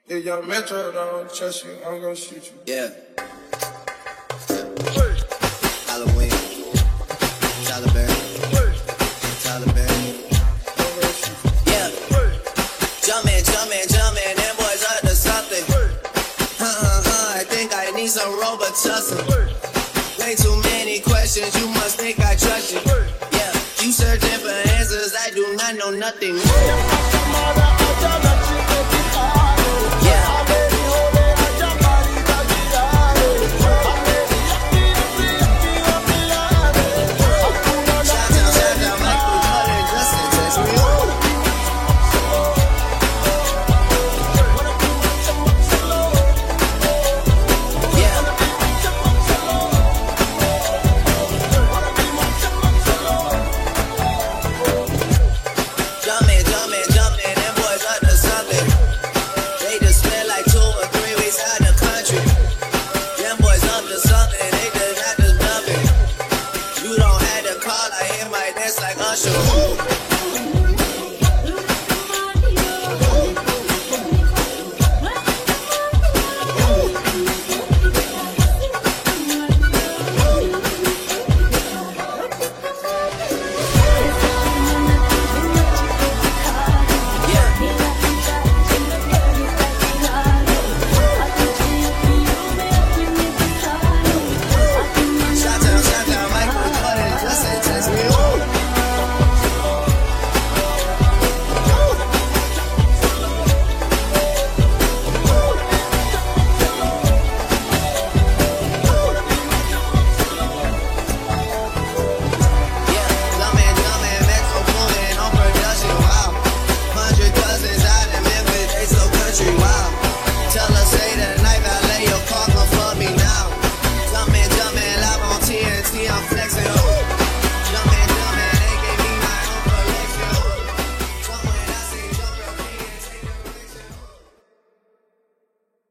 If young Metro don't trust you, I'm gonna shoot you. Yeah. Halloween. Taliban. Yeah. Jumpin', them boys up to something. I think I need some Robitussin. Way too many questions, you must think I trust you. Yeah. You searching for answers, I do not know nothing.